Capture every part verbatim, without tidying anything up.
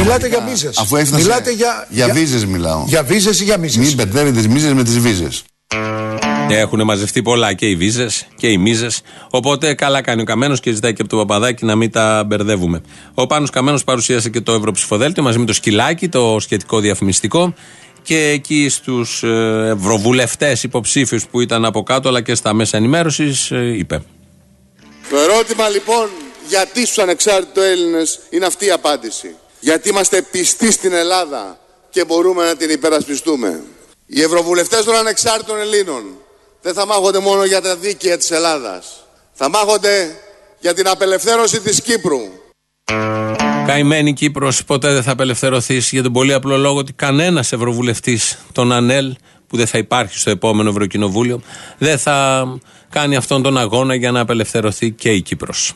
Μιλάτε για μίζες. Αφού έφτασε. Μιλάτε για, για, για βίζες μιλάω. Για βίζες ή για μίζες. Μην μπερδεύετε τις μίζες με τις βίζες. Έχουν μαζευτεί πολλά και οι βίζες και οι μίζες. Οπότε καλά κάνει ο Καμένος και ζητάει και από τον Παπαδάκη να μην τα μπερδεύουμε. Ο Πάνος Καμένος παρουσίασε και το Ευρωψηφοδέλτιο μαζί με το Σκυλάκι, το σχετικό διαφημιστικό. Και εκεί στους ευρωβουλευτές υποψήφιους που ήταν από κάτω, αλλά και στα μέσα ενημέρωσης, είπε. Το ερώτημα λοιπόν, γιατί στους ανεξάρτητους Έλληνες, είναι αυτή η απάντηση. Γιατί είμαστε πιστοί στην Ελλάδα και μπορούμε να την υπερασπιστούμε. Οι ευρωβουλευτές των ανεξάρτητων Ελλήνων δεν θα μάχονται μόνο για τα δίκαια της Ελλάδας. Θα μάχονται για την απελευθέρωση της Κύπρου. Καημένη Κύπρος ποτέ δεν θα απελευθερωθεί, για τον πολύ απλό λόγο ότι κανένας ευρωβουλευτής των ΑΝΕΛ, που δεν θα υπάρχει στο επόμενο Ευρωκοινοβούλιο, δεν θα κάνει αυτόν τον αγώνα για να απελευθερωθεί και η Κύπρος.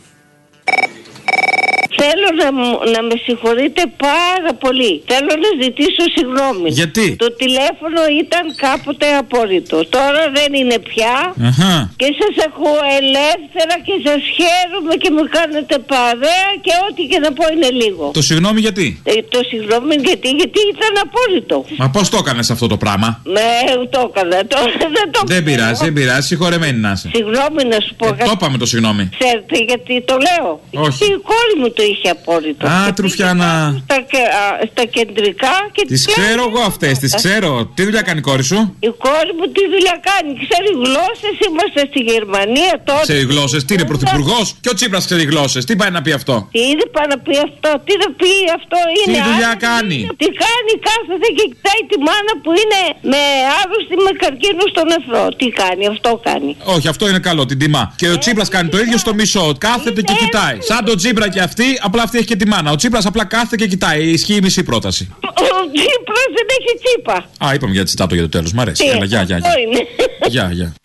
Θέλω να, να με συγχωρείτε πάρα πολύ. Θέλω να ζητήσω συγγνώμη. Γιατί? Το τηλέφωνο ήταν κάποτε απόρριτο. Τώρα δεν είναι πια. Αχα. Και σας ακούω ελεύθερα και σας χαίρομαι και μου κάνετε παρέα και ό,τι και να πω είναι λίγο. Το συγγνώμη γιατί? Ε, το συγγνώμη γιατί, γιατί ήταν απόρριτο. Μα πώς το έκανες αυτό το πράγμα? Ναι, το έκανα. Το, δεν το δεν πειράζει, δεν πειράζει. Συγχωρεμένη να είσαι. Συγγνώμη να σου πω. Ε, το είπαμε το συγγνώμη. Ξέρετε γιατί το λέω? Όχι. Γιατί η κόρη μου το είχε απόρριτο. Α, Τρουφιάνα. Στα, στα κεντρικά και τις ξέρω εγώ αυτές, τις ξέρω. Τι δουλειά κάνει η κόρη σου? Η κόρη μου τι δουλειά κάνει? Ξέρει γλώσσες, είμαστε στη Γερμανία τότε. Ξέρει γλώσσες, τι είναι πρωθυπουργός? Και ο Τσίπρας ξέρει γλώσσες, τι πάει να πει αυτό? Τι είναι πάει να πει αυτό, τι να πει αυτό είναι? Τι δουλειά άλλη, κάνει? Είναι, τι κάνει, κάθεται και κοιτάει τη μάνα που είναι με άρρωστη με καρκίνο στο νεφρό. Τι κάνει, αυτό κάνει. Όχι, αυτό είναι καλό, την τιμά. Και ο Τσίπρας κάνει το ίδιο στο μισό, κάθεται και κοιτάει. Σαν τον Τσίπρα και αυτή, απλά αυτή έχει και τη μάνα. Ο Τσίπρας απλά κάθεται και κοιτάει. Ισχύει η μισή πρόταση. Ο Τσίπρας δεν έχει τσίπα. Α, είπαμε για τσιτάτο για το τέλος. Μ' αρέσει. Έλα, γεια, γεια. Γεια, γεια.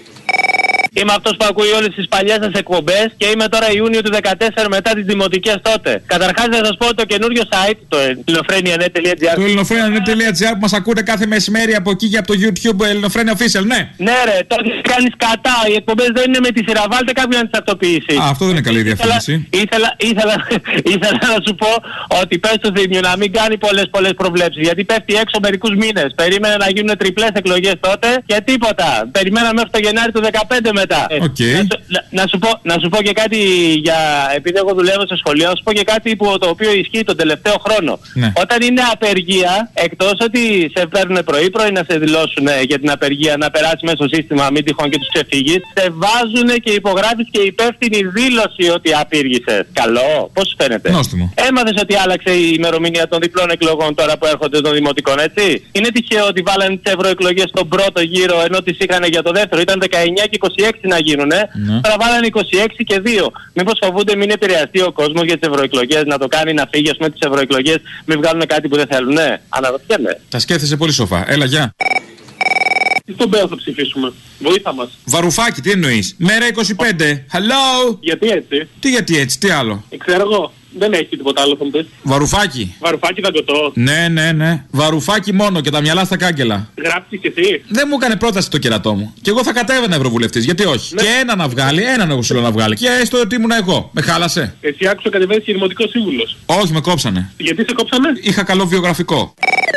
Είμαι αυτός που ακούει όλες τις παλιές σας εκπομπές και είμαι τώρα Ιούνιο του δεκατέσσερα μετά τις δημοτικές τότε. Καταρχάς να σας πω το καινούριο site, το ελληνοφρένια τελεία τζι άρ. Το ελληνοφρένια τελεία τζι άρ που μας ακούτε κάθε μεσημέρι από εκεί και από το YouTube Ελληνοφρένια Official, ναι. Ναι, ρε, τότε κάνεις κατά. Οι εκπομπές δεν είναι με τη σειρά. Βάλτε κάποιον να τις τακτοποιήσει. Α, αυτό δεν είναι καλή διαφήμιση. Ήθελα, ήθελα, ήθελα να σου πω ότι πες στο Θήμιο να μην κάνει πολλές πολλές προβλέψεις. Γιατί πέφτει έξω μερικούς μήνες. Περίμενε να γίνουν τριπλές εκλογές τότε και τίποτα. Περιμέναμε μέχρι το Γενάρη του δεκαπέντε μετά. Okay. Να, να, να, σου πω, να σου πω και κάτι για. Επειδή εγώ δουλεύω στο σχολείο, να σου πω και κάτι που, το οποίο ισχύει τον τελευταίο χρόνο. Ναι. Όταν είναι απεργία, εκτός ότι σε παίρνουν πρωί-πρωί να σε δηλώσουν για την απεργία, να περάσει μέσα στο σύστημα, μην τυχόν και τους ξεφύγεις, σε βάζουν και υπογράφεις και υπεύθυνη δήλωση ότι απήργησες. Καλό, πώς σου φαίνεται? Νόστιμο. Έμαθες ότι άλλαξε η ημερομηνία των διπλών εκλογών τώρα που έρχονται των δημοτικών, έτσι? Είναι τυχαίο ότι βάλανε τις ευρωεκλογές στον πρώτο γύρο ενώ τις είχαν για το δεύτερο? Ήταν δεκαεννιά και είκοσι έξι να γίνουνε. Ναι. Τώρα βάλανε είκοσι έξι και δύο. Μήπως φοβούνται μην επηρεαστεί ο κόσμος για τις ευρωεκλογές, να το κάνει να φύγει, ας πούμε, τις ευρωεκλογές, μην βγάλουν κάτι που δεν θέλουνε? Αναρωτιέμαι. Τα σκέφτεσαι πολύ σοφά. Έλα, γεια. Τι στον Πέο θα ψηφίσουμε? Βοήθα μας. Βαρουφάκι, τι εννοείς? Μέρα είκοσι πέντε. Hello. Γιατί έτσι? Τι γιατί έτσι, τι άλλο? Ε, ξέρω εγώ. Δεν έχει τίποτα άλλο θα μου πεις. Βαρουφάκι. Βαρουφάκι δαγκωτό. Ναι, ναι, ναι. Βαρουφάκι μόνο και τα μυαλά στα κάγκελα. Γράψεις κι εσύ? Δεν μου έκανε πρόταση το κερατό μου. Και εγώ θα κατέβαινα ευρωβουλευτής. Γιατί όχι? Ναι. Και ένα να βγάλει, έναν εγώ σου λέω να βγάλει. Και έστω ότι ήμουν εγώ. Με χάλασε. Εσύ άκουσα κατεβαίνεις και δημοτικός σύμβουλος. Όχι, με κόψανε. Γιατί σε κόψανε? Είχα καλό βιογραφικό.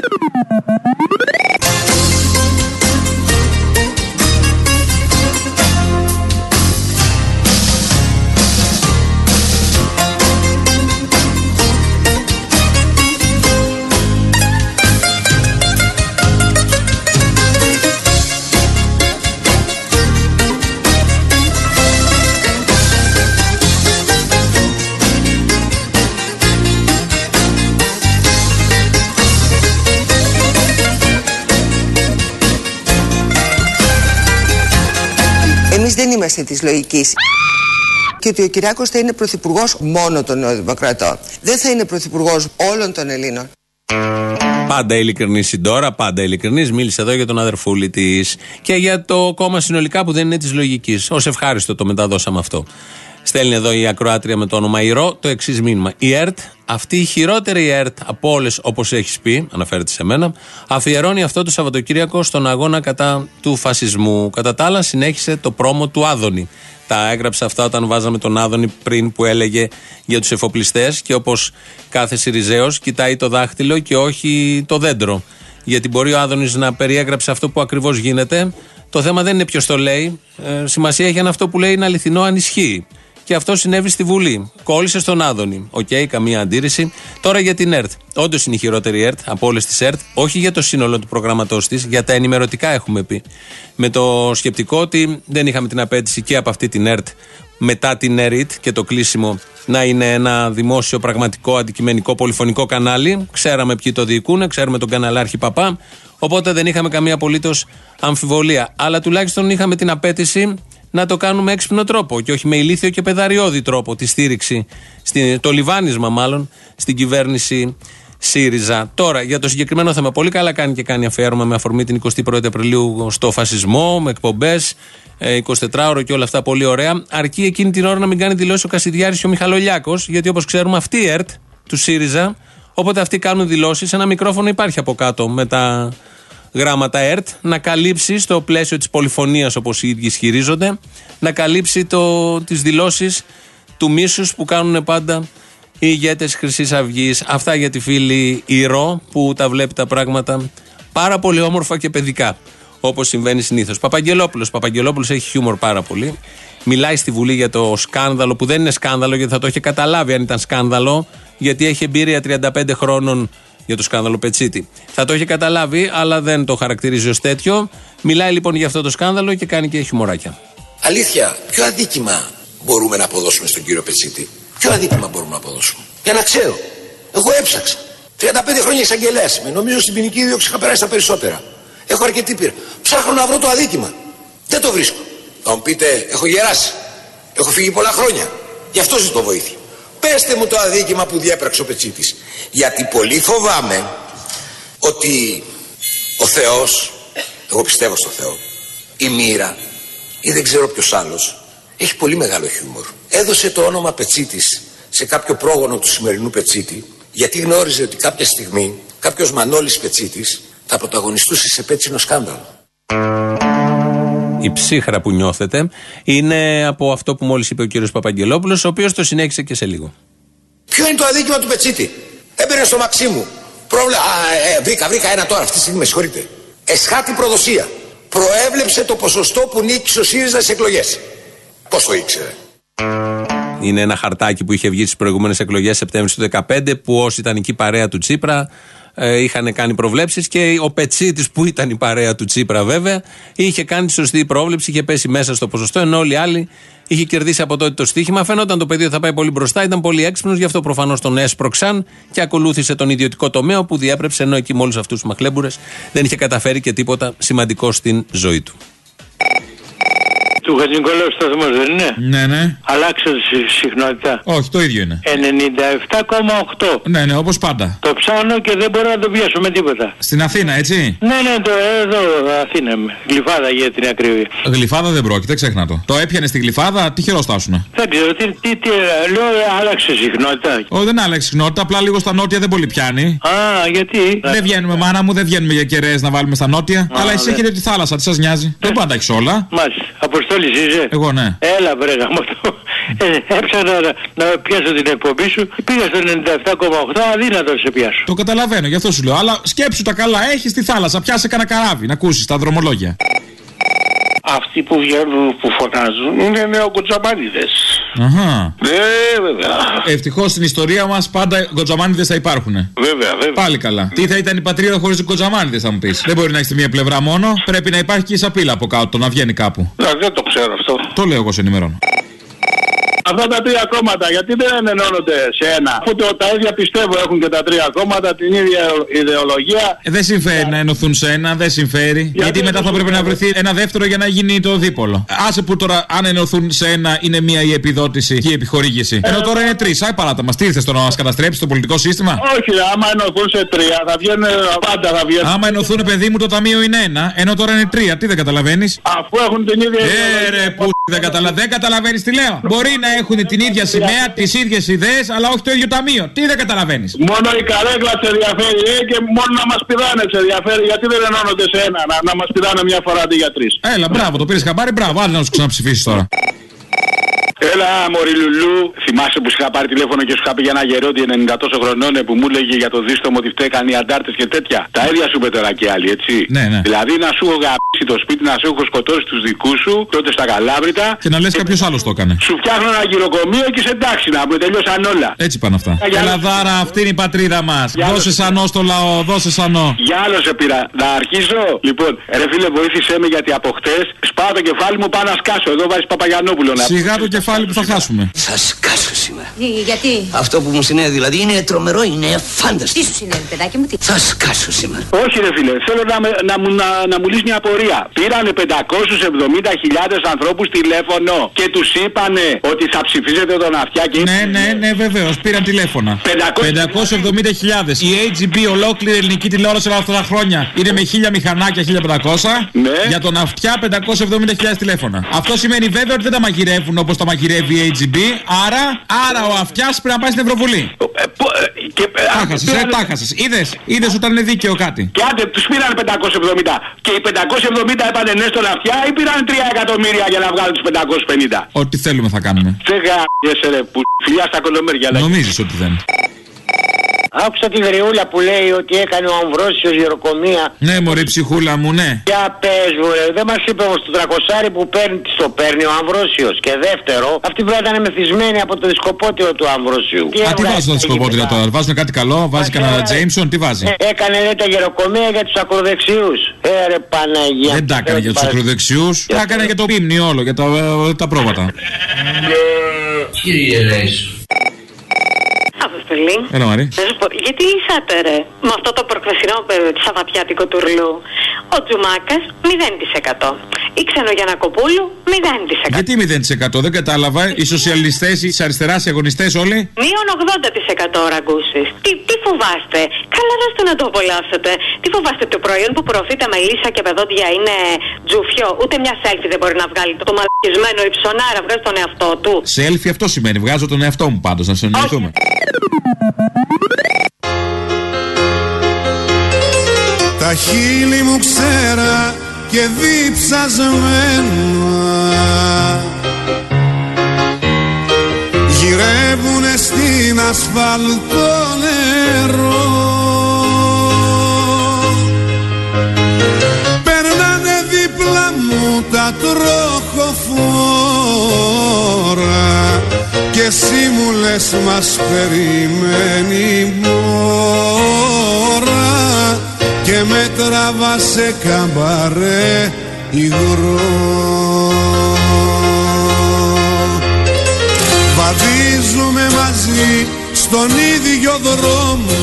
Εμείς δεν είμαστε της λογικής και ότι ο Κυριάκος θα είναι πρωθυπουργός μόνο των Νεοδημοκρατών. Δεν θα είναι πρωθυπουργός όλων των Ελλήνων. Πάντα ειλικρινής η Ντόρα, πάντα ειλικρινής. Μίλησε εδώ για τον αδερφούλη της και για το κόμμα συνολικά που δεν είναι της λογικής. Ως ευχάριστο το μεταδώσαμε αυτό. Στέλνει εδώ η ακροάτρια με το όνομα Ηρώ το εξής μήνυμα. Η ΕΡΤ, αυτή η χειρότερη ΕΡΤ από όλες, όπως έχεις πει, αναφέρεται σε μένα, αφιερώνει αυτό το Σαββατοκύριακο στον αγώνα κατά του φασισμού. Κατά τα άλλα, συνέχισε το πρόμο του Άδωνη. Τα έγραψε αυτά όταν βάζαμε τον Άδωνη πριν που έλεγε για τους εφοπλιστές και όπως κάθε Σιριζέος κοιτάει το δάχτυλο και όχι το δέντρο. Γιατί μπορεί ο Άδωνης να περιέγραψε αυτό που ακριβώς γίνεται. Το θέμα δεν είναι ποιος το λέει. Ε, σημασία έχει αν αυτό που λέει είναι αληθινό, αν ισχύει. Και αυτό συνέβη στη Βουλή. Κόλλησε στον Άδωνη. Οκ, okay, καμία αντίρρηση. Τώρα για την ΕΡΤ. Όντως είναι η χειρότερη ΕΡΤ από όλες τις ΕΡΤ. Όχι για το σύνολο του προγραμματός της, για τα ενημερωτικά έχουμε πει. Με το σκεπτικό ότι δεν είχαμε την απέτηση και από αυτή την ΕΡΤ μετά την ΕΡΙΤ και το κλείσιμο να είναι ένα δημόσιο, πραγματικό, αντικειμενικό, πολυφωνικό κανάλι. Ξέραμε ποιοι το διοικούν, ξέρουμε τον καναλάρχη Παπά. Οπότε δεν είχαμε καμία απολύτως αμφιβολία. Αλλά τουλάχιστον είχαμε την απέτηση να το κάνουμε με έξυπνο τρόπο και όχι με ηλίθιο και παιδαριώδη τρόπο τη στήριξη, το λιβάνισμα μάλλον, στην κυβέρνηση ΣΥΡΙΖΑ. Τώρα για το συγκεκριμένο θέμα, πολύ καλά κάνει και κάνει αφιέρωμα με αφορμή την εικοστή πρώτη Απριλίου στο φασισμό, με εκπομπές, εικοσιτετράωρο και όλα αυτά πολύ ωραία. Αρκεί εκείνη την ώρα να μην κάνει δηλώσει ο Κασιδιάρης και ο Μιχαλολιάκος, γιατί όπως ξέρουμε αυτή η ΕΡΤ του ΣΥΡΙΖΑ, όποτε αυτοί κάνουν δηλώσεις, ένα μικρόφωνο υπάρχει από κάτω με τα γράμματα ΕΡΤ, να καλύψει στο πλαίσιο της πολυφωνίας όπως οι ίδιοι ισχυρίζονται, να καλύψει το, τις δηλώσεις του μίσους που κάνουν πάντα οι ηγέτες Χρυσής Αυγής. Αυτά για τη φίλη Ηρώ που τα βλέπει τα πράγματα πάρα πολύ όμορφα και παιδικά, όπως συμβαίνει συνήθως. Παπαγγελόπουλος. Παπαγγελόπουλος έχει χιούμορ πάρα πολύ. Μιλάει στη Βουλή για το σκάνδαλο που δεν είναι σκάνδαλο, γιατί θα το είχε καταλάβει αν ήταν σκάνδαλο, γιατί έχει εμπειρία τριάντα πέντε χρόνων για το σκάνδαλο Πετσίτη. Θα το είχε καταλάβει, αλλά δεν το χαρακτηρίζει ως τέτοιο. Μιλάει λοιπόν για αυτό το σκάνδαλο και κάνει και χιουμοράκια. Αλήθεια, ποιο αδίκημα μπορούμε να αποδώσουμε στον κύριο Πετσίτη? Ποιο αδίκημα μπορούμε να αποδώσουμε? Για να ξέρω. Εγώ έψαξα. τριάντα πέντε χρόνια εισαγγελέας είμαι. Νομίζω στην ποινική δίωξη είχα περάσει τα περισσότερα. Έχω αρκετή πείρα. Ψάχνω να βρω το αδίκημα. Δεν το βρίσκω. Θα μου πείτε, έχω γεράσει. Έχω φύγει πολλά χρόνια. Γι' αυτό ζητώ βοήθεια. Πέστε μου το αδίκημα που διέπραξε ο Πετσίτης. Γιατί πολύ φοβάμαι ότι ο Θεός, εγώ πιστεύω στο Θεό, η μοίρα ή δεν ξέρω ποιος άλλος, έχει πολύ μεγάλο χιούμορ. Έδωσε το όνομα Πετσίτης σε κάποιο πρόγονο του σημερινού Πετσίτη, γιατί γνώριζε ότι κάποια στιγμή κάποιος Μανώλης Πετσίτης θα πρωταγωνιστούσε σε πέτσινο σκάνδαλο. Η ψύχρα που νιώθετε είναι από αυτό που μόλις είπε ο κύριος Παπαγγελόπουλος, ο οποίος το συνέχισε και σε λίγο. Ποιο είναι το αδίκημα του Πετσίτη? Έμπαινε στο Μαξίμου. Πρόβλε... Α, ε, βρήκα, βρήκα ένα τώρα, αυτή τη στιγμή με συγχωρείτε. Εσχάτη προδοσία. Προέβλεψε το ποσοστό που νίκησε ο ΣΥΡΙΖΑ στις εκλογές. Πώς το ήξερε? Είναι ένα χαρτάκι που είχε βγει στις προηγούμενες εκλογές Σεπτέμβρη του δεκαπέντε, που όσοι ήταν εκεί παρέα του Τσίπρα ε, είχαν κάνει προβλέψεις, και ο Πετσίτης που ήταν η παρέα του Τσίπρα βέβαια είχε κάνει τη σωστή πρόβλεψη, είχε πέσει μέσα στο ποσοστό, ενώ όλοι οι άλλοι είχε κερδίσει από τότε το στοίχημα. Φαινόταν το παιδί ότι θα πάει πολύ μπροστά, ήταν πολύ έξυπνος, γι' αυτό προφανώς τον έσπρωξαν και ακολούθησε τον ιδιωτικό τομέα που διέπρεψε, ενώ εκεί με όλους αυτούς τους μαχλέμπουρες δεν είχε καταφέρει και τίποτα σημαντικό στην ζωή του. Του Χατζηνικολάου σταθμός δεν είναι? Ναι, ναι. Αλλάξε συχνότητα. Όχι, το ίδιο είναι. ενενήντα επτά κόμμα οκτώ. Ναι, ναι, όπως πάντα. Το ψάχνω και δεν μπορώ να το πιάσω με τίποτα. Στην Αθήνα, έτσι? Ναι, ναι, το, εδώ Αθήνα. Γλυφάδα για την ακρίβεια. Γλυφάδα δεν πρόκειται, ξέχνα το. Το έπιανε στη Γλυφάδα, τι χειροστάσουνε? Δεν ξέρω, τι, τι, τι λέω, άλλαξε συχνότητα. Όχι, δεν άλλαξε συχνότητα, απλά λίγο στα νότια δεν πολύ πιάνει. Α, γιατί? Δεν βγαίνουμε, μάνα μου, δεν βγαίνουμε για κεραίες να βάλουμε στα νότια. Α, αλλά εσείς έχετε τη θάλασσα, τι σας νοιάζει? Δεν πάντα έχεις όλα. Μάλιστα. Αποστόλης είσαι? Εγώ ναι. Έλα βρε γαμώτο. Ε, έψανα να, να πιάσω την εκπομπή σου. Πήγα στο ενενήντα επτά κόμμα οκτώ, αδύνατο σε πιάσω. Το καταλαβαίνω, γι' αυτό σου λέω. Αλλά σκέψου τα καλά, έχεις τη θάλασσα, πιάσε κανένα καράβι να ακούσεις τα δρομολόγια. Αυτοί που βγαίνουν, που φωνάζουν, είναι νεοκοτσαμπάνιδες. Αχα. Ναι, βέβαια. Ευτυχώς στην ιστορία μας πάντα κοτσαμπάνιδες θα υπάρχουν. Βέβαια, βέβαια. Πάλι καλά. Τι θα ήταν η πατρίδα χωρίς κοτσαμπάνιδες, θα μου πεις? Δεν μπορεί να έχεις μία πλευρά μόνο. Πρέπει να υπάρχει και η σαπίλα από κάτω, να βγαίνει κάπου. Να, δεν το ξέρω αυτό. Το λέω εγώ, σε ενημερώνω. Αυτά τα τρία κόμματα γιατί δεν ενώνονται σε ένα? Αφού το, τα ίδια πιστεύω έχουν και τα τρία κόμματα, την ίδια ιδεολογία. Ε, δεν συμφέρει να ενωθούν σε ένα, δεν συμφέρει. Γιατί, γιατί μετά θα πρέπει να βρεθεί ένα δεύτερο για να γίνει το δίπολο. Άσε που τώρα αν ενωθούν σε ένα είναι μία η επιδότηση και η επιχορήγηση. Ε, Ενώ τώρα είναι τρεις. Άι παράτα μας, τι ήρθες τώρα να μας καταστρέψεις το πολιτικό σύστημα? Όχι, άμα ενωθούν σε τρία θα βγαίνουν πάντα θα βγαίνουν. Άμα ενωθούν, παιδί μου, το ταμείο είναι ένα, ενώ τώρα είναι τρία. Τι δεν καταλαβαίνεις? Αφού έχουν την ίδια ιδεολογία. Ε, ρε, που Δεν, καταλα... δεν καταλαβαίνεις τι λέω. Μπορεί να έχουν την ίδια σημαία, τις ίδιες ιδέες, αλλά όχι το ίδιο ταμείο. Τι δεν καταλαβαίνεις. Μόνο η καρέκλα σε ενδιαφέρει, ε, και μόνο να μας πηδάνε σε ενδιαφέρει. Γιατί δεν ενώνονται σε ένα, να, να μας πηδάνε μια φορά αντί για τρεις. Έλα, μπράβο, το πήρες χαμπάρι, μπράβο, άντε να σου ξαναψηφίσεις τώρα. Έλα, μωρή Λουλού, θυμάσαι που σου είχα πάρει τηλέφωνο και σου είχα πει για ένα γερόντι ενενήντα τόσο χρονών που μου έλεγε για το δίστομο ότι φταίκαν οι αντάρτες και τέτοια. Τα ίδια σου είπε τώρα και άλλοι, έτσι. Ναι, ναι. Δηλαδή να σου έχω γαμπήσει το σπίτι, να σου έχω σκοτώσει τους δικούς σου, τότε στα Καλάβρητα. Και να λες και... κάποιος άλλος το έκανε. Σου φτιάχνω ένα γυροκομείο και σε εντάξει να πούμε, τελειώσαν όλα. Έτσι πάνε αυτά. Ελαδάρα, αυτή είναι η πατρίδα μας. Δώσε σανό στο λαό, δώσε σανό. Για άλλο σε πήρα. Να αρχίσω. Λοιπόν, ρε φίλε, βοήθησέ με γιατί από χτες σπάω το κεφάλι μου, πάω να σκάσω. Εδώ βάζει Παπαγιανόπουλο να πει. Σιγά το κεφάλι που θα χάσουμε. Θα σκάσω σήμερα. Γιατί? Αυτό που μου συνέβη δηλαδή είναι τρομερό, είναι φάνταστο. Τι σου συνέβη, παιδάκι μου, τι? Θα σκάσω σήμερα. Όχι, ρε φίλε, θέλω να, με, να, μου, να, να μου λύσει μια απορία. Πήρανε πεντακόσιες εβδομήντα χιλιάδες ανθρώπους τηλέφωνο και τους είπανε ότι θα ψηφίζετε τον Αυτιά και. Ναι, ναι, ναι, βεβαίως, πήραν τηλέφωνα. πεντακόσιες εβδομήντα χιλιάδες. Η έιτς τζι μπι, ολόκληρη ελληνική τηλεόραση όλα αυτά τα χρόνια, είναι με χίλια μηχανάκια, χίλια πεντακόσια. Ναι. Για τον Αυτιά πεντακόσιες εβδομήντα χιλιάδες τηλέφωνα. Αυτό σημαίνει βέβαια ότι δεν τα μαγειρεύουν όπως τα μαγειρεύει η έιτς τζι μπι, άρα, άρα ο Αυτιάς πρέπει να πάει στην Ευρωβουλή. Τάχασες, ε, τάχασες. Είδες, είδες όταν είναι δίκαιο κάτι. Και άντε, τους πήραν πεντακόσιες εβδομήντα. Και οι πεντακόσιες εβδομήντα έπανε ναι στον Αυτιά ή πήραν τρία εκατομμύρια για να βγάλουν τους πεντακόσιες πενήντα. Ό,τι θέλουμε θα κάνουμε. Δεν γάμιεσαι ρε που φιλιά στα κολομέρια. Νομίζεις ότι δεν. Άκουσα τη γριούλα που λέει ότι έκανε ο Αμβρόσιος γεροκομεία. Ναι, μωρή ψυχούλα μου, ναι. Για πες μου, ρε, δεν μας είπε όμως το τρακοσάρι που παίρνει, το παίρνει ο Αμβρόσιος. Και δεύτερο, αυτή πρέπει να ήταν μεθυσμένη από το δισκοπότηρο του Αμβροσίου. Α, τι βάζουν τα δισκοπότηρα τώρα, βάζουν κάτι καλό, βάζει κανένα Τζέιμσον, τι βάζει. Ε, έκανε λέει τα γεροκομεία για τους ακροδεξιούς. Ε, ρε Παναγία. Δεν τα έκανε για τους ακροδεξιούς, τα έκανε για το πίμνη όλο, για τα, τα πρόβατα. Κύριε Ρέις. Αποστολή. Έλα, Μαρή. Γιατί είσατε ρε με αυτό το προχθεσινό σαββατιάτικο τουρλού? Ο Τζουμάκας μηδέν τοις εκατό. Η Ξενογιαννακοπούλου μηδέν τοις εκατό. Γιατί μηδέν τοις εκατό, δεν κατάλαβα. Οι σοσιαλιστές, οι της αριστεράς, οι αγωνιστές όλοι. Μείον ογδόντα τοις εκατό ραγκούσεις. Τι, τι φοβάστε? Καλά ρώστε να το απολαύσετε. Τι φοβάστε? Το προϊόν που προωθείται με λύσα και παιδόντια είναι τζουφιό. Ούτε μια selfie δεν μπορεί να βγάλει. Το μαλακισμένο υψονάρα βγάζει τον εαυτό του. Selfie αυτό σημαίνει. Βγάζω τον εαυτό μου πάντως, να συνεννοηθούμε. Τα χείλη μου ξέρα και διψασμένα γυρεύουνε στην ασφαλτό νερό. Περνάνε δίπλα μου τα τροχοφόρα και εσύ μου λες μας περιμένει μόρα και με τραβά σε καμπαρέ υγρό. Βαδίζουμε μαζί στον ίδιο δρόμο,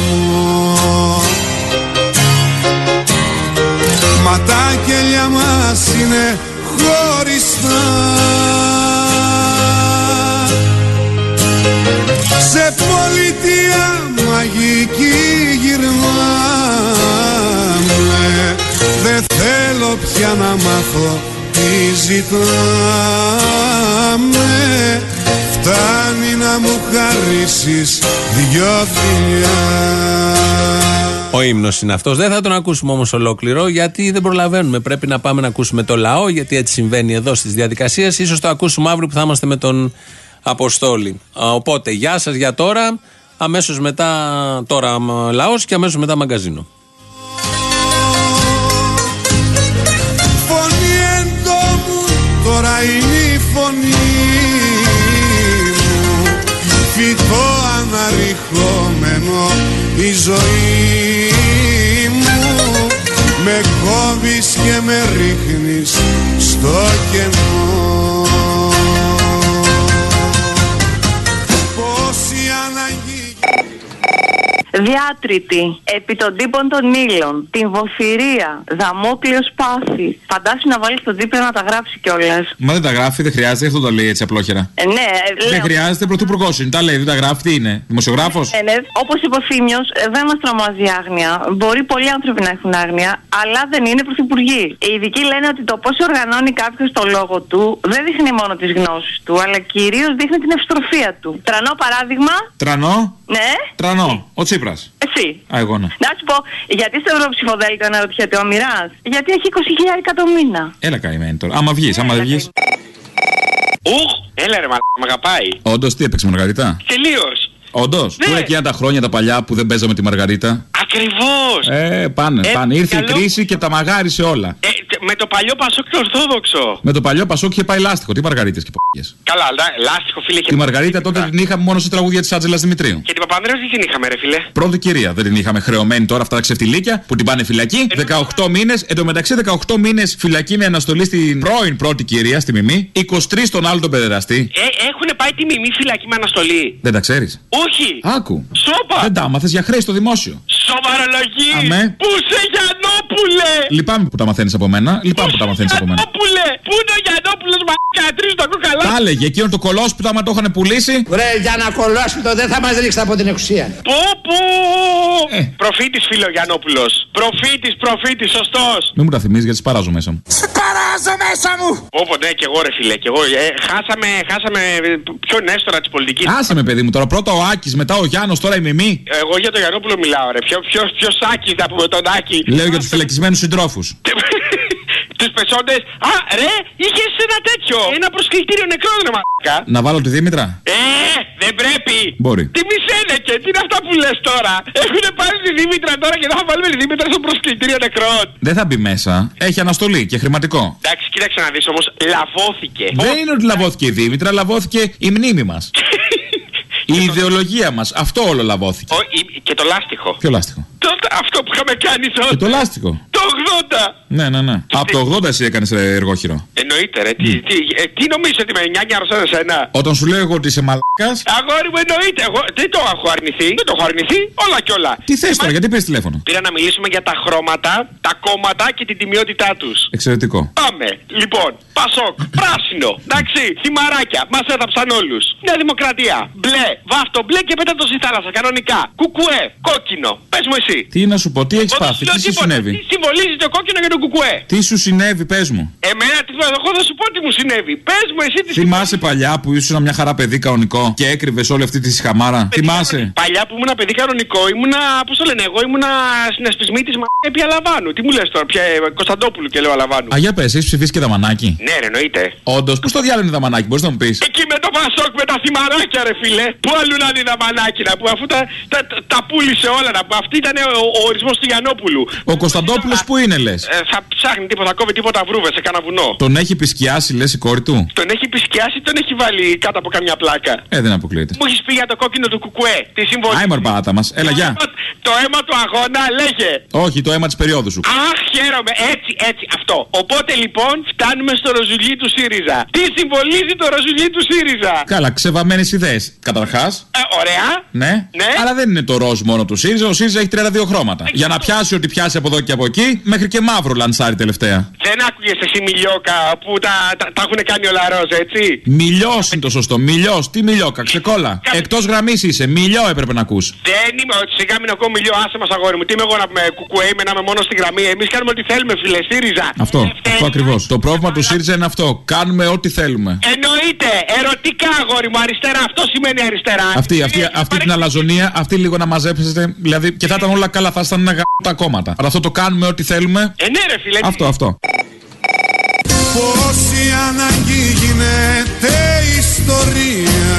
μα τα κελιά μας είναι χωριστά. Σε πολιτεία μαγική γυρνάμε, δεν θέλω πια να μάθω τι ζητάμε. Φτάνει να μου χαρίσεις δυο φιλιά. Ο ύμνος είναι αυτός. Δεν θα τον ακούσουμε όμως ολόκληρο, γιατί δεν προλαβαίνουμε. Πρέπει να πάμε να ακούσουμε το λαό, γιατί έτσι συμβαίνει εδώ στις διαδικασίες. Ίσως το ακούσουμε αύριο που θα είμαστε με τον Αποστόλη. Οπότε, γεια σας για τώρα. Αμέσως μετά, τώρα λαός και αμέσως μετά μαγκαζίνο. Φωνή εντόμου, τώρα είναι η φωνή μου. Φυτό αναρριχόμενο η ζωή μου. Με κόβεις και με ρίχνεις στο κενό. Διάτρητη, επί των τύπων των ήλων, την Βορφυρία, Δαμόκλειος πάθη. Φαντάσου να βάλει τον τύπο να τα γράψει κιόλας. Μα δεν τα γράφει, δεν χρειάζεται, αυτό το λέει έτσι απλόχερα. Ε, ναι, δεν λέω... χρειάζεται, πρωθυπουργός είναι. Τα λέει, δεν τα γράφει, τι είναι, δημοσιογράφος. Ε, ναι, όπως είπε ο Θήμιος, δεν μας τρομάζει άγνοια. Μπορεί πολλοί άνθρωποι να έχουν άγνοια, αλλά δεν είναι πρωθυπουργοί. Οι ειδικοί λένε ότι το πώς οργανώνει κάποιος το λόγο του δεν δείχνει μόνο τις γνώσεις του, αλλά κυρίως δείχνει την ευστροφία του. Τρανό παράδειγμα. Τρανό. Ναι. Τρανό. Ο Τσίπρας. Εσύ. Α, εγώ ναι. Να σου πω, γιατί στο ευρωψηφοδέλτιο αναρωτιέται ο Μοιράς? Γιατί έχει είκοσι χιλιάδες το μήνα. Έλα καημένη τώρα. Άμα βγεις, άμα δεν βγεις. Ουχ, έλα ρε μ' αγαπάει. Όντως, τι έπαιξε Μαργαρίτα? Τελείως. Όντως, ναι. Πού είναι εκείνα τα χρόνια τα παλιά που δεν παίζαμε τη Μαργαρίτα? Ακριβώς. Ε, πάνε, ε, πάνε. Ήρθε καλό... η κρίση και τα μαγάρισε όλα. Ε, με το παλιό Πασόκ και Ορθόδοξο. Με το παλιό Πασόκ είχε πάει λάστιχο. Τι Μαργαρίτες και π***γιες. Καλά, λάστιχο φίλε. Τη Μαργαρίτα τότε την είχαμε μόνο σε τραγούδια της Άντζελας Δημητρίου. Και την Παπανδρέου τι την είχαμε, ρε φίλε? Πρώτη κυρία. Δεν την είχαμε χρεωμένη τώρα αυτά τα ξεφτιλίκια που την πάνε φυλακή. Ε, δεκαοκτώ μήνες. Εν τω μεταξύ δεκαοκτώ μήνες φυλακή με αναστολή στην πρώην πρώτη κυρία, στη Μιμή. είκοσι τρεις τον άλλο τον παιδεραστή. Ε, έχουν πάει τη Μιμή φυλακή με αναστολή. Δεν τα ξέρεις? Όχι. Άκου. Σόπα. Δεν τα άμαθες για χρέη στο δημόσιο. Σοβαρολογή. Αμέ. Πού σε Γιαννόπουλε. Λυπάμαι που τα μαθαίνεις από μένα. Λυπάμαι που τα μαθαίνεις από μένα. Γιαννόπουλε. Πού είναι ο Γιαννόπουλος μ***κα, τρεις το κοκαλά. Τα έλεγε εκείνο το κολόσπιτο άμα το είχαν πουλήσει. Βρε, για να κολόσπιτο δεν θα μας ρίξετε από την εξουσία. Πω πω. Ε. Προφήτης φίλο Γιαννόπουλος. Προφήτης, προφήτης, σωστός. Μην μου τα θυμίζεις γιατί σπαράζω μέσα μου. Σπαράζω μέσα μου. Όπω ναι, και εγώ ρε φίλε, και εγώ. Ε, χάσαμε, χάσαμε. Ποιον είναι έστωρα της πολιτικής. Άσε με παιδί μου τώρα. Πρώτα ο Άκης, μετά ο Γιάννος, τώρα η Μιμή. Εγώ για τον Γιαννόπουλο μιλάω, ρε. Ποιο, ποιο, ποιο Άκης να πούμε τον Άκη. Λέω για τους φυλακισμένους συντρόφους. Τους πεσόντες. Α, ρε, είχες ένα τέτοιο. Ένα προσκλητήριο νεκρών, ρε μαλάκα. Να βάλω τη Δήμητρα. Ε, δεν πρέπει. Μπορεί. Τι μη σένεκε, τι είναι αυτά που λες τώρα. Έχουνε πάρει τη Δήμητρα τώρα και θα βάλουμε τη Δήμητρα στο προσκλητήριο νεκρών. Δεν θα μπει μέσα. Έχει αναστολή και χρηματικό. Εντάξει, κοίταξε να δεις όμως, λαβώθηκε. Δεν είναι ότι λαβώθηκε η Δήμητρα, λαβώθηκε η μνήμη μας. Η ιδεολογία μας. Αυτό όλο λαβώθηκε. Ο, η, και το λάστιχο. Ποιο λάστιχο? Το, αυτό που είχαμε κάνει τότε. Και το λάστιχο. Το ογδόντα. Ναι, ναι, ναι. Από το ογδόντα εσύ έκανες εργόχειρο. Εννοείται, ρε. Mm. Τι, τι, ε, τι νομίζεις ότι με νιάνια αρρωσάνε εσένα? Όταν σου λέω εγώ ότι είσαι μαλάκας. Αγόρι μου, εννοείται. Εγώ δεν το έχω αρνηθεί. Δεν το έχω αρνηθεί. Όλα κι όλα. Τι θες τώρα, γιατί πήρες τηλέφωνο? Πήρα να μιλήσουμε για τα χρώματα, τα κόμματα και την τιμιότητά τους. Εξαιρετικό. Πάμε. Λοιπόν, Πασόκ, πράσινο. Εντάξει, θυμαράκια. Μας έδαψαν όλους. Νέα Δημοκρατία. Μπλε. Βάφτο μπλε και πέτα το στη θάλασσα. Κανονικά. Κουκουέ. Κόκκινο. Πες μου εσύ. Τι να σου πω, τι έχεις πάθει, τι σου συνέβη? Τι συμβολίζει το κόκκινο για τον κουκουέ? Τι σου συνέβη, πες μου. Εμένα, τι, εγώ θα σου πω τι μου συνέβη. Πες μου εσύ τι συμβολίζει. Θυμάσαι παλιά που ήσουν μια χαρά παιδί κανονικό και έκρυβες όλη αυτή τη σιχαμάρα? Θυμάσαι? Παλιά που ήμουν παιδί κανονικό, ήμουνα, πώς το λένε, εγώ ήμουνα συνασπισμή της μα επί Αλαβάνου. Τι μου λες τώρα, πια Κωνσταντόπουλου και λέω Αλαβάνου. Α, για πες, έχεις ψηφίσει και Δαμανάκη? Ναι, ρε, εννοείται. Όντως, πού στο διάλογο είναι Δαμανάκη, μπορείς να μου πεις? Εκεί με το Πασόκ με τα θυμαράκια, ρε φίλε. Πού αλλού να είναι Δαμανάκη να πούμε, αφού τα, τα, τα, τα πούλησε όλα να πούμε. Αυτή ήταν ο, ο ορισμός του Γιαννόπουλου. Ο Κωνσταντόπουλος που είναι, λες? Ε, θα ψάχνει τίποτα, θα κόβει τίποτα βρούβε σε κανένα βουνό. Τον έχει επισκιάσει, λες, η κόρη του? Τον έχει επισκιάσει, τον έχει βάλει κάτω από καμιά πλάκα. Ε, δεν αποκλείεται. Μου έχει πει για το κόκκινο του κουκουέ. Τι συμβολίζει? Άιμαρ παράτα μας. Έλα, γεια. Το αίμα του αγώνα, λέγε. Όχι, το αίμα της περίοδου σου. Αχ, χαίρομαι. Έτσι, έτσι, αυτό. Οπότε λοιπόν φτάνουμε στο ροζουλί του ΣΥΡΙΖΑ. Τι συμβολίζει το ροζουλί του ΣΥΡΙΖΑ? Καλά, ξεβαμμένες ιδέες. Καταρχάς. Ε, ωραία. Ναι. ναι. Αλλά δεν είναι το ροζ μόνο του ΣΥΡΙΖΑ. Ο ΣΥΡΙΖΑ έχει τριάντα δύο χρώματα. Ε, Για να πιάσει ό,τι πιάσει από εδώ και από εκεί, μέχρι και μαύρο λανσάρι τελευταία. Δεν άκουγες εσύ μιλιόκα που τα, τα, τα έχουν κάνει όλα ροζ, έτσι. Μιλιός είναι το σωστό. Μιλιός. Τι μιλιόκα, ξεκόλα. Κα... Εκτός γραμμής είσαι. Μιλιό έπρεπε να ακούς. Δεν είμαι. Σιγά μην ακούω μιλιό. Άσε μας, αγόρι μου. Τι είμαι εγώ να πούμε κουκουέ, είμαι να είμαι μόνο στη γραμμή. Εμείς κάνουμε ό,τι θέλουμε, φίλε. ΣΥΡΙΖΑ. Αυτό. Ε, αυτό ακριβώς. Το πρόβλημα του ΣΥΡΙΖΑ είναι αυτό. Κάνουμε ό,τι θέλουμε. Εννοείται. Ερωτικά, αγόρι μου. Αριστερά. Αυτό σημαίνει αριστερά. Αυτή, αυτή, αυτή, αυτή την αλαζονία, αυτή λίγο να μαζέψετε. Δηλαδή και θα ήταν όλα καλά, θα ήταν να γα... τα κόμματα. Αλλά αυτό το κάνουμε ό,τι θέλουμε. Ε, ναι, ρε, φίλε. Αυτό, αυτό. Πόση ανάγκη γίνεται ιστορία,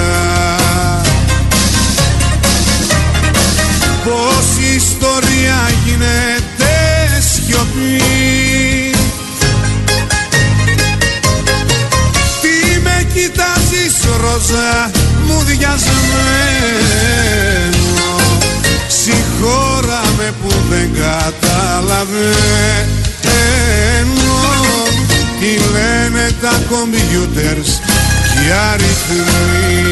πόση ιστορία γίνεται σιωπή. Τι με κοιτάζεις ρόζα μου διασμένο, συγχώρα με που δεν καταλαβαίνω τι λένε τα κομπιούτερς και οι αριθμοί.